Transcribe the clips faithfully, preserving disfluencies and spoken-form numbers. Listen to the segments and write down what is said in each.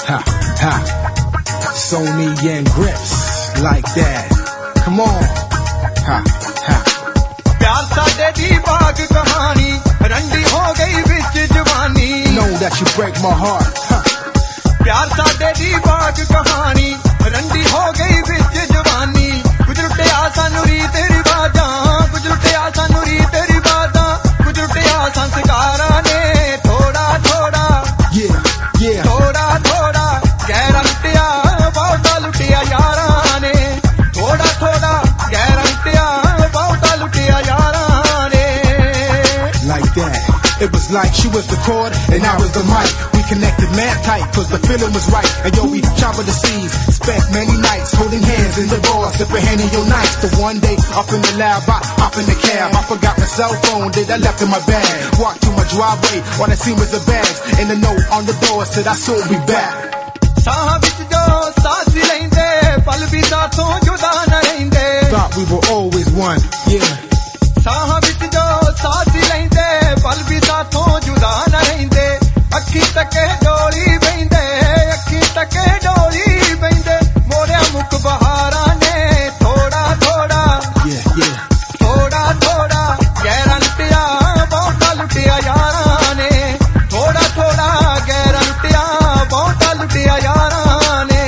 Ha, ha. Sony and Grips, like that. Come on. Ha, ha. प्यार साडे दी बाग कहानी रंडी हो गई विच जवानी Know that you break my heart. Ha. प्यार साडे दी बाग कहानी रंडी हो गई विच जवानी कुछ लुटिया सानू री तेरी बाजा कुछ लुटिया सानू री तेरी बाजा कुछ लुटिया संस्कारा ने थोड़ा थोड़ा Yeah, yeah. थोड़ा थोड़ा गहरा लुटिया बहुता लुटिया यारा ने थोड़ा थोड़ा गहरा लुटिया बहुता लुटिया यारा ने Like that. It was like she was the chord and I was the mic. We connected mad tight cause the feeling was right. And yo, we traveled the seas, spent many nights holding hands in the bar, sipping Henny on nights. The one day up in the lab, I hop in the cab. I forgot my cell phone that I left in my bag. Walked to my driveway, all I seen was the bags. And the note on the door said I'll soon be back. ਸਾਹ ਵਿੱਚ ਜੋ ਸਾਥ ਲੈਂਦੇ ਪਲ ਵੀ ਸਾਥੋਂ ਜੁਦਾ ਨਾ ਰਹਿੰਦੇ Thought we were always one, yeah. ਸਾਹ ਵਿੱਚ ਜੋ ਸਾਥ ਲੈਂਦੇ ਪਲ ਵੀ ਸਾਥੋਂ ਜੁਦਾ ਨਾ ਰਹਿੰਦੇ ਅੱਖੀ ਤੱਕੇ ਡੋਲੀ ਬੈਂਦੇ ਅੱਖੀ ਤੱਕੇ ਡੋਲੀ ਬੈਂਦੇ ਮੋਰਿਆ ਮੁਖ ਬਹਾਰਾਂ ਨੇ ਥੋੜਾ ਥੋੜਾ Yeah, yeah. ਥੋੜਾ ਥੋੜਾ ਗਹਿਰਾ ਲੁੱਟਿਆ ਬਹੁਤਾ ਲੁੱਟਿਆ ਯਾਰਾਂ ਨੇ ਥੋੜਾ ਥੋੜਾ ਗਹਿਰਾ ਲੁੱਟਿਆ ਬਹੁਤਾ ਲੁੱਟਿਆ ਯਾਰਾਂ ਨੇ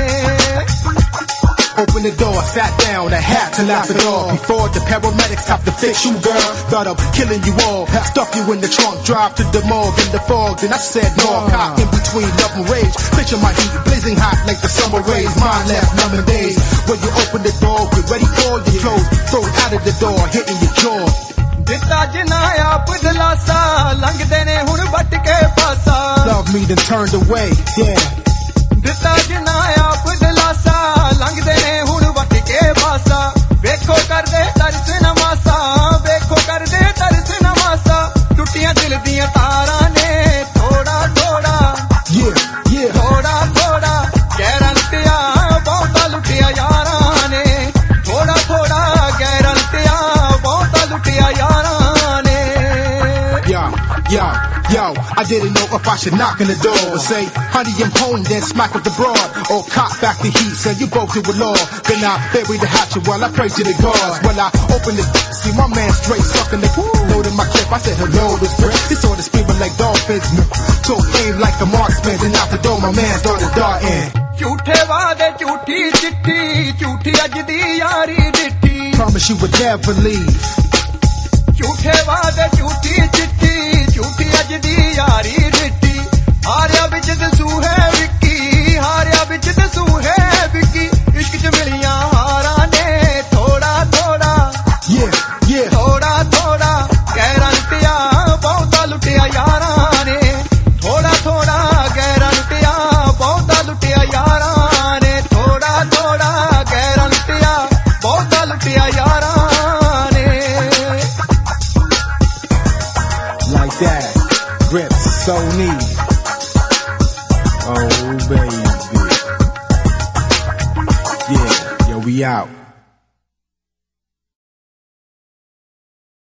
Opened the door, sat down, I had to laugh it off. Before the paramedics have to fix you, girl. Thought of killing you all. Stuff you in the trunk, drive to the morgue in the fog. Then I said no, caught in between love and rage. Picture my heat, blazing hot like the summer rays. Mind left numb in days. When you open the door, get ready for your clothes. Throw it out of the door, hitting your jaw. ਦਿੱਤਾ ਜਿਨਾ ਆਪ ਦਿਲਾਸਾ ਲੰਘਦੇ ਨੇ ਹੁਣ ਵੱਟ ਕੇ ਪਾਸਾ Love me then turned away, yeah. ਦਿੱਤਾ ਜਿਨਾ ਆਪ ਦਿਲਾਸਾ ਲੰਘਦੇ ਨੇ ਹੁਣ ਵੱਟ ਕੇ ਪਾਸਾ ਵੇਖੋ ਕਰਦੇ ਤਰਸ ਨਾ ਮਾਸਾ ਵੇਖੋ ਕਰਦੇ ਤਰਸ ਨਾ ਮਾਸਾ ਟੁੱਟੀਆਂ ਦਿਲ ਦੀਆਂ ਤਾਰਾਂ ਨੇ ਥੋੜਾ ਥੋੜਾ Yeah, yeah. ਥੋੜਾ ਥੋੜਾ ਗਹਿਰਾ ਲੁੱਟਿਆ ਬਹੁਤਾ ਲੁੱਟਿਆ ਯਾਰਾਂ ਨੇ ਥੋੜਾ ਥੋੜਾ ਗਹਿਰਾ ਲੁੱਟਿਆ ਬਹੁਤਾ ਲੁੱਟਿਆ ਯਾਰਾਂ ਨੇ Yo, yo, yo, I didn't know if I should knock on the door or say, honey, I'm home, then smack up the broad. Or cock back the heat, say you both do it law. Then I bury the hatchet while I pray to the gods. While I open the see my man straight sucking the loading my clip. I said, hello, this brick. This sort of screaming like dolphins. Took aim like a marksman, then out the door, my man started darting. ਝੂਠੇ ਵਾਦੇ ਝੂਠੀ ਚਿੱਠੀ ਝੂਠੀ ਅੱਜ ਦੀ ਯਾਰੀ ਡਿੱਠੀ Promise you would never leave. ਝੂਠੇ ਵਾਦੇ ਝੂਠੀ ਚਿੱਠੀ ਝੂਠੀ ਅੱਜ ਦੀ ਯਾਰੀ ਡਿੱਠੀ ਹਾਰਿਆ ਵਿੱਚ ਦਸੂ ਹੈ ਵਿੱਕੀ ਹਾਰਿਆ ਵਿੱਚ ਦਸੂ ਹੈ ਵਿੱਕੀ ਇਸ਼ਕ ਚ ਮਿਲੀਆਂ ਹਾਰਾਂ ਨੇ ਥੋੜਾ ਥੋੜਾ Yeah, yeah. ਥੋੜਾ ਥੋੜਾ ਗਹਿਰਾ ਲੁੱਟਿਆ ਬਹੁਤਾ ਲੁੱਟਿਆ ਯਾਰਾਂ ਨੇ ਥੋੜਾ ਥੋੜਾ ਗਹਿਰਾ ਲੁੱਟਿਆ ਬਹੁਤਾ ਲੁੱਟਿਆ ਯਾਰਾਂ ਨੇ ਥੋੜਾ ਥੋੜਾ ਗਹਿਰਾ ਲੁੱਟਿਆ ਬਹੁਤਾ ਲੁੱਟਿਆ ਯਾਰਾਂ ਨੇ Like that. Grips, Sony. Oh, baby. Yeah, yo, we out.